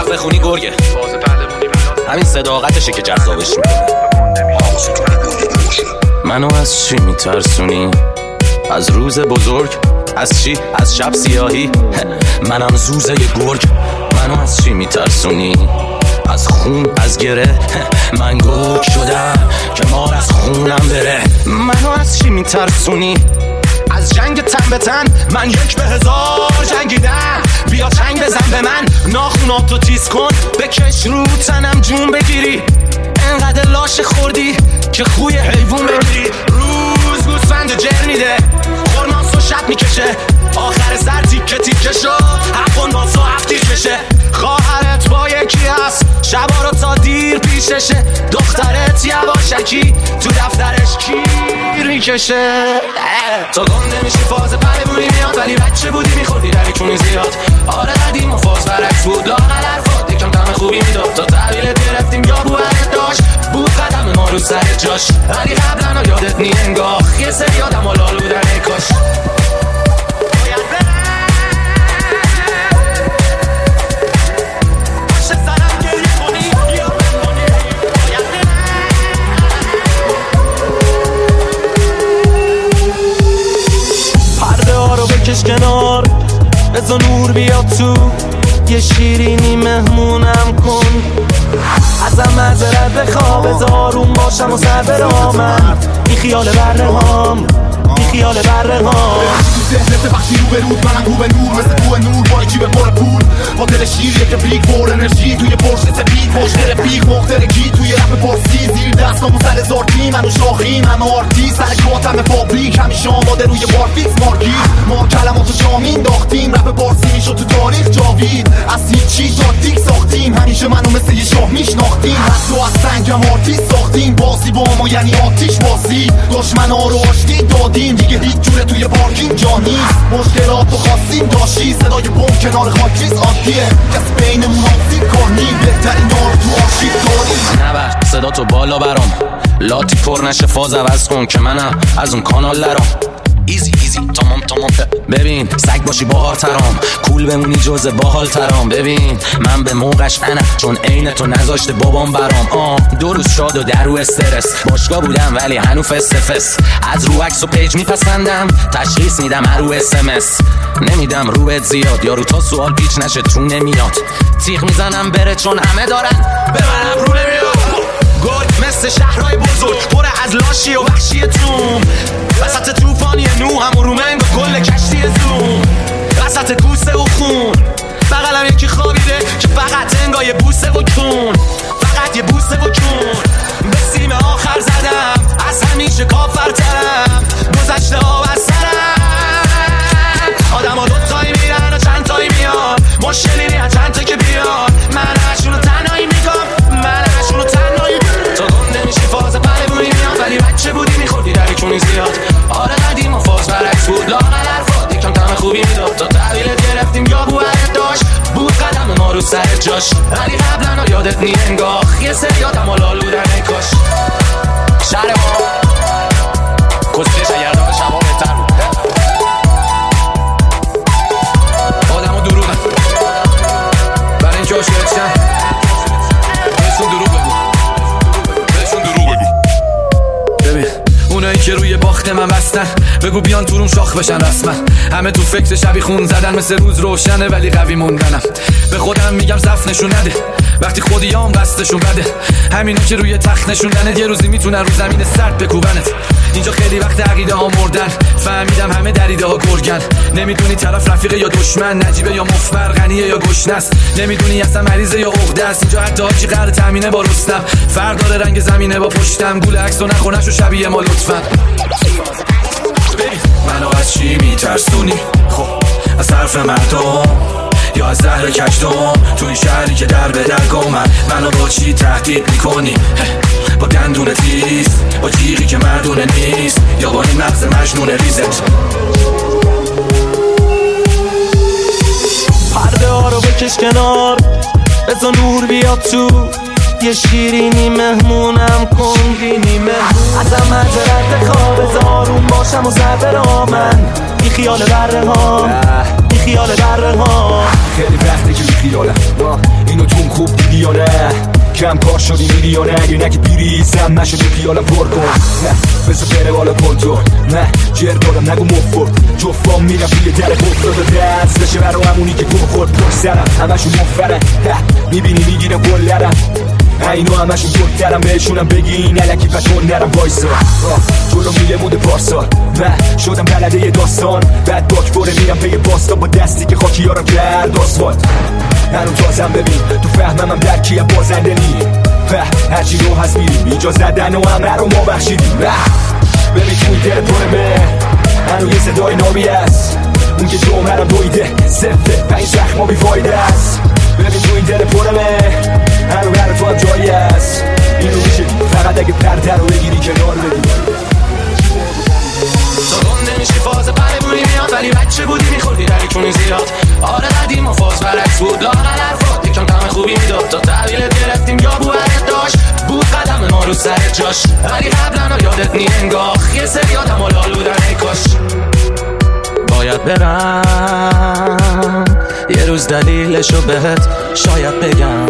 حق بخونی گرگه، همین صداقتشه که جذابش میکنه. منو از چی میترسونی؟ از روز بزرگ؟ از چی؟ از شب سیاهی؟ منم زوزه گرگ. منو از چی میترسونی؟ از خون، از گره؟ من گرگ شدم که مار از خونم بره. منو از چی میترسونی؟ از جنگ تن به تن؟ من 1 به 1000 جنگیدم. بیا چنگ بزن به من، ناخوناتو تیز کن، بکش رو تنم جون بگیری. انقدر لاشه خوردی که خوی حیوون بگیری. روز گوسفند جر میده، خورناس و شب میکشه، آخر سر تیکه تیکه شد، حقون واسه هفتیر کشه. خواهرت با یکی هست، شبا رو تا دیر پیششه. دخترت یواشکی تو دفترش کیر میکشه. تا گم نمیشی فاز پریمونی میاد، ولی بچه بودی میخوردی دریکونی زیاد. آره قدیم و فاز برعکس بود، لاغل حرفات یکم طعم خوبی میداد. تا تحویلت گرفتیم یا بوهرت داشت، بود قدم ما رو سر جاش. ولی قبلا یادت نی انگاه، یه سری آدم و لالو در کاش. بکش کنار، بذار نور بیاد تو، یه شیرینی مهمونم کن. ازم معذرت بخواه، بذار آروم باشم و سر برامم. بی خیال بره هام، بی خیال بره هام. ذهنت وقتی رو به رود، منم رو به نور، مثل بو نور با جیب پر پول. با دل شیریه که بریک پر انرژی، توی پرش سپید پشت رفیق مخترکی. توی رپ پرسی زیر دستامون سر زارتی، منو شاخین همه آرتی، سر کاتم فابریک همیشه آماده روی بارفیکس مارکی. ما کلماتو جامین داختیم، رپ پارسی میشد تو تاریخ جاوید. از هیچی تاکتیک ساختیم، همیشه منو مثل یه شاه میشناختیم. حتی از سنگم آرتیست ساختیم، بازی با ما یعنی آتیش بازی. دشمنا رو آشتی دادیم، دیگه هیچ جوره توی پارکینگ جا نیست. مشکلاتو خواستیم داشتی، صدای بمب کنار خاکریز عادیه. کسی بینمون آفید کار نیم، بهترین دار تو آرشیو داریم. نبر صداتو بالا برام، لاتی پر نشه فاز عوض کن که منم از اون کانال لرام. ایزی ایزی تمام تمام. ببین سگ باشی باحال ترام، کول بمونی جز باحال ترام. ببین من به موقعش انا، چون عین تو نذاشته بابام برام. 2 روز شاد و در رو استرس، باشگاه بودم ولی هنو فس فس. از رو عکس و پیج میپسندم، تشخیص میدم هر رو SMS. نمیدم روت زیاد، یارو تا سوال پیچ نشه تو نمیاد. تیغ میزنم بره چون همه دارن، به منم رو نمیاد. گل مثل شهرهای بزرگ، پر از لاشی و وحشی توم. وسط توفانی نو هم و رومنگ و گل کشتی زوم. وسط کوسه و خون، بغلم یکی خوابیده که فقط انگاه یه بوسه و کون. فقط یه بوسه و کون. به سیم آخر زدم، از همیشه کافرترم. گذشته ها و سرم، آدم ها 2 تایی میرن و چند تایی میان. مشکلی نیه چند تا که بیان، من اشونو تنهایی میگم، من اشونو تنهایی میگم. تا گم نمیشی فاز پریمونی میاد، ولی بچه بودی میخوردی دریکونی زیاد. آره قدیم و فاز برعکس بود، لاغل حرفات یکم طعم خوبی میداد. تا تحویلت گرفتیم یا بوهرت داشت، بود قدم ما رو سر جاش. ولی قبلا یادت نی انگاه، یه سری آدم و لالو در نکاش. شهر ما کسکش گردان شما بهتر بود. آدم ها دروغن، برای اینکه عاشقت شن بهشون دروغ بگو، بهشون دروغ بگو. ببین اونایی که روی باخت من بستن، بگو بیان تو روم شاخ بشن رسما. همه تو فکر شبی خون زدن، مثل روز روشنه ولی قوی موندنم. به خودم میگم صف نشون نده، وقتی خودیام دستشون بده. همینا که روی تخت نشوندنت، یه روزی میتونن رو زمین سرد بکوبنت. اینجا خیلی وقت عقیده ها مردن، فهمیدم همه دریده ها گرگن. نمیدونی طرف رفیقه یا دشمن، نجیبه یا مفبر، غنیه یا گشنست. نمیدونی اصلا مریضه یا عقده است. اینجا حتی هاچی قرار تامینه با رستم، فرق داره رنگ زمینه با پشتم. گول عکس و نخونش و شبیه ما لطفا. منو از چی میترسونی؟ خب از حرف مردم یا از زهر کشتم؟ تو این شهری که در به در گمن، منو با چی تهدید میکنی؟ با دندون تیز، با جیغی که مردونه نیست، یا با این مغز مجنون ریزت؟ پرده ها رو بکش کنار، بذار نور بیاد تو، یه شیرینی مهمونم کن. ازم معذرت بخواه، بذار آروم باشم و سر برامن. بی خیال بره ها، بی خیال بره ها. خیلی وقته که بی خیالم، اینو تو خوب دیدی یا نه؟ کم کار شدی میری یا نه؟ اگه نگی بیریزم نشده پیالم پر کن، نه بذار بره بالا کنترل، نه جر دادم نگو مفت جفام میرم توی در افتاده دست بشه برا همونی که گم خورد پر سرم همشون مفرن میبینی میگیرم کلرم اینو همشون جلترم بهشونم بگین علکی پتون نرم وایسا جلو میله مود پارسال من شدم بلده یه داستان بعد باک بره میرم به یه باستا با دستی که خاکی یارم کرد آسفالت هنو تازم ببین تو فهمم درکی هم بازنده نی هرچی رو هست میریم اینجا زدن و همه رو ما بخشیدیم ببین تو این دل پرمه هنو یه صدای نابی هست اون که جمعرم دویده سفته پنج زخم ما بیفایده است ببین تو این دل پرمه هنو بر تو هم جایی هست اینو میشه فقط اگه پرده رو بگیری کنار بدی تو گم نمیشی فاز پریبونی میاد ولی بچه بودی میخوردی دری کنی زیاد آره قدیم و فاز برعکس بود لاغل حرفات یکم طعم خوبی میداد تا تحویلت گرفتیم یا بوهرت داشت بود قدم ما رو سر جاش ولی قبلا یادت نی انگاه یه سری آدم و لالودن ای کاش باید برم یه روز دلیلشو بهت شاید بگم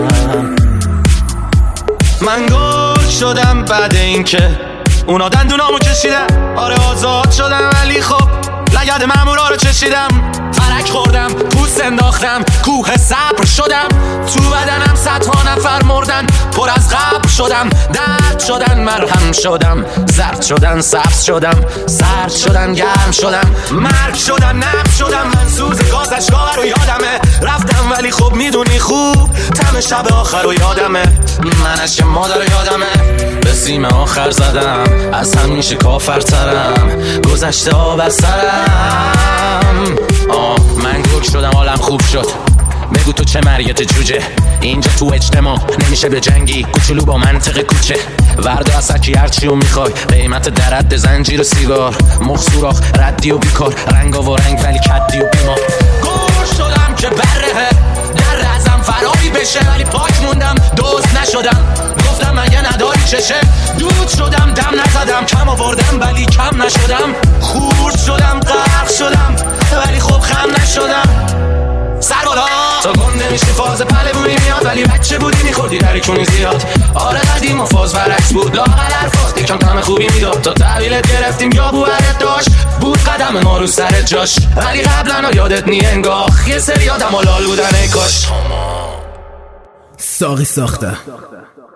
من گل شدم بعد اینکه اونا دندونامو کشیدم آره آزاد شدم ولی خب لگد مامورا رو چشیدم فرک خوردم پوست انداختم کوه صبر شدم تو بدنم صدها نفر مردن پر از قبر شدم درد شدن مرهم شدم زرد شدن سبز شدم سرد شدن گرم شدم مرگ شدن نب شدم من سوز گازشگاه رو یادمه رفتم ولی خب میدونی خوب تم شب آخر رو یادمه من عشق مادر یادمه به سیم آخر زدم از همیشه کافرترم گذشته آب از سرم من گوک شدم حالم خوب شد بگو تو چه مریت جوجه اینجا تو اجتماع نمیشه به جنگی کوچولو با منطق کوچه وردا از سکی هرچیو میخوای قیمت درد زنجیر و سیگار مخ سوراخ ردی و بیکار رنگا و رنگ ولی کدی و بیمار گوش شدم که بره در ازم فراری بشه ولی پاک موندم دوست نشدم گفتم اگه نداری چشه دود شدم دم نزدم کم آوردم ولی کم نشدم خورد شدم غرق شدم ولی خب خم نشدم سر بالا تو گم نمیشی فاز پلبونی میاد ولی بچه بودی میخوردی دری کنی زیاد آره قدیم و فاز برعکس بود لاغل حرفات یکم طعم خوبی میداد تا تحویلت گرفتیم یا بوهرت داشت بود قدم ما رو سر جاش ولی قبلا یادت نی انگاه یه سری آدم و لال بودن ای کاش ساقی ساخته